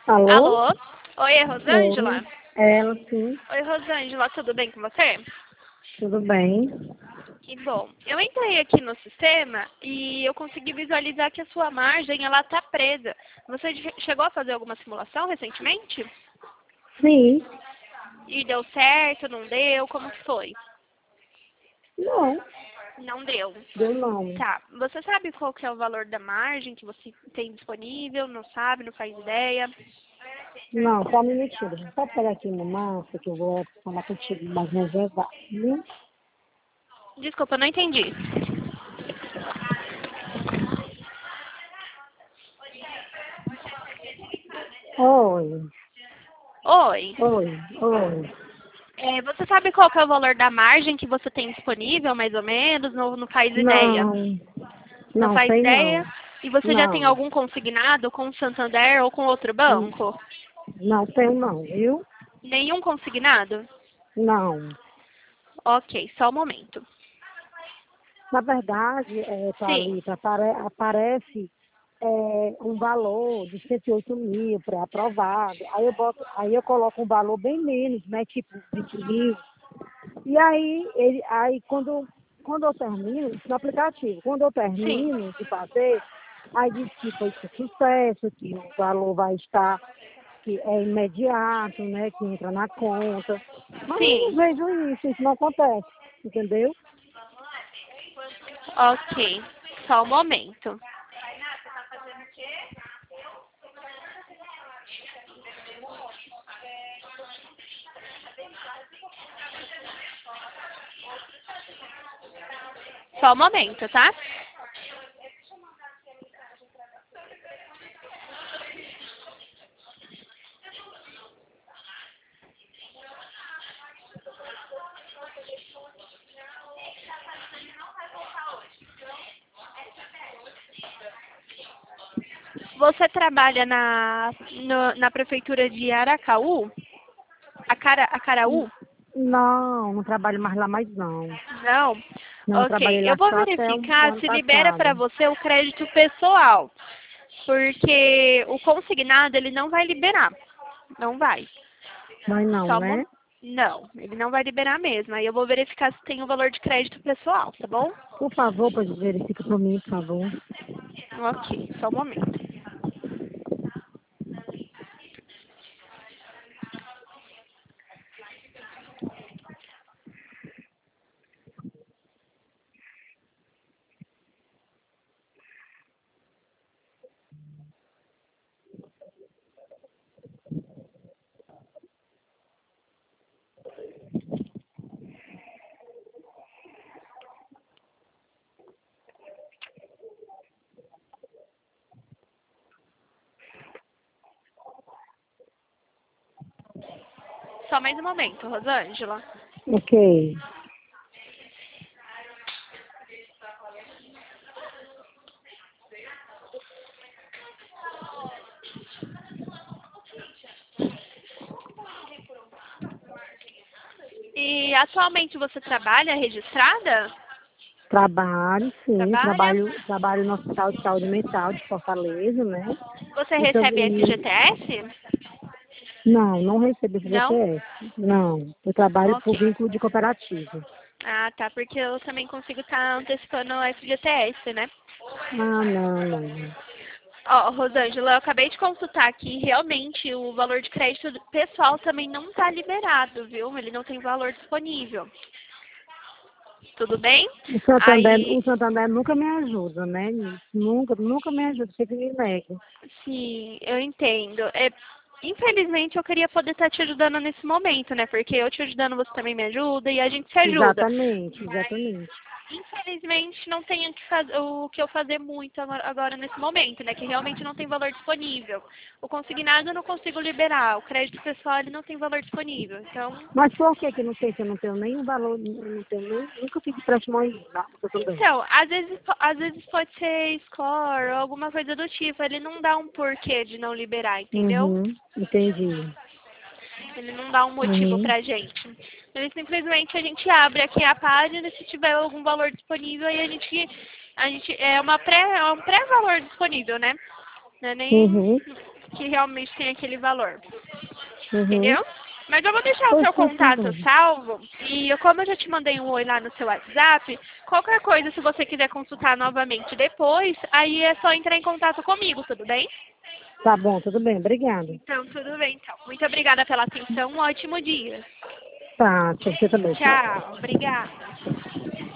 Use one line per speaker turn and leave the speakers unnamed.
Alô?
Alô? Oi, é
Oi.
Rosângela?
Ela, sim.
Oi, Rosângela, tudo bem com você?
Tudo bem?
Que bom. Eu entrei aqui no sistema e eu consegui visualizar que a sua margem, ela tá presa. Você chegou a fazer alguma simulação recentemente?
Sim.
E deu certo, não deu? Como que foi?
Não,
Não deu.
deu não.
Tá. Você sabe qual que é o valor da margem que você tem disponível? Não sabe, não faz ideia?
Não, só um minutinho. Deixa eu só pegar aqui no mapa que eu vou falar contigo mais reservado, viu?
Desculpa, eu não entendi.
Oi,
Oi.
oi.
Você sabe qual que é o valor da margem que você tem disponível, mais ou menos? Não faz ideia?
Não,
Não
não
faz
sei
ideia?
não.
E você já tem
Não,
algum consignado com o Santander ou com outro
N-
banco?
não tenho não, viu?
Nenhum consignado?
Não.
Ok, só um momento.
Na verdade,
Sim,
Thalita, aparece um valor de 108 mil pré-aprovado. Aí eu coloco um valor bem menos, né? Tipo 20 mil. E aí quando eu termino, isso no aplicativo, quando eu
sim,
termino de fazer, aí diz que foi sucesso, que o valor vai estar, que é imediato, né? Que entra na conta. Mas eu não
sim.
vejo isso não acontece, entendeu?
Ok, só um momento. Só um momento, tá? Você trabalha na prefeitura de Aracaú? Acaraú?
Não, não trabalho mais lá mais não.
Não?
Não, eu
Ok,
trabalhei
eu
lá
vou
só até o
verificar
ano
se libera para
passado.
você o crédito pessoal, porque o consignado ele não vai liberar, não vai.
Mas não,
Só
né?
Não, ele não vai liberar mesmo. Aí eu vou verificar se tem o valor de crédito pessoal, tá bom?
Por favor, pois verifica para mim, por favor.
Ok, só um momento. Só mais um momento, Rosângela.
Ok.
E atualmente você trabalha registrada?
Trabalho, sim.
Trabalha?
Trabalho no Hospital de Saúde Mental de Fortaleza, né?
Você
E,
recebe FGTS?
não recebo
Não?
FGTS. Não. Eu trabalho por
Ok.
vínculo de cooperativa.
Ah, tá, porque eu também consigo estar antecipando o FGTS, né?
Ah, não.
Ó, Rosângela, eu acabei de consultar aqui, realmente o valor de crédito pessoal também não está liberado, viu? Ele não tem valor disponível. Tudo bem?
O
Aí,
Santander nunca me ajuda, né? Nunca me ajuda, sempre me nega.
sim, eu entendo. Infelizmente, eu queria poder estar te ajudando nesse momento, né? Porque eu te ajudando, você também me ajuda e a gente se ajuda.
Exatamente.
Infelizmente, não tem o que eu fazer muito agora nesse momento, né? Que realmente não tem valor disponível. O consignado eu não consigo liberar, o crédito pessoal ele não tem valor disponível. Então,
Mas por que não tem? Se eu não tenho nenhum valor, não tenho nem, nunca fiz empréstimo ainda, também.
então, às vezes pode ser score ou alguma coisa do tipo. Ele não dá um porquê de não liberar, entendeu?
Uhum, entendi.
Ele não dá um motivo
Uhum.
pra gente. Ele simplesmente a gente abre aqui a página e se tiver algum valor disponível aí a gente é um pré-valor disponível, né? Não é nem
Uhum.
que realmente tem aquele valor.
Uhum.
Entendeu? Mas eu vou deixar o seu contato salvo e como eu já te mandei um oi lá no seu WhatsApp, qualquer coisa, se você quiser consultar novamente depois, aí é só entrar em contato comigo, tudo bem?
Tá bom, tudo bem, obrigada.
Então, tudo bem, então. Muito obrigada pela atenção, um ótimo dia.
Tá, você também, tchau.
Tchau, obrigada.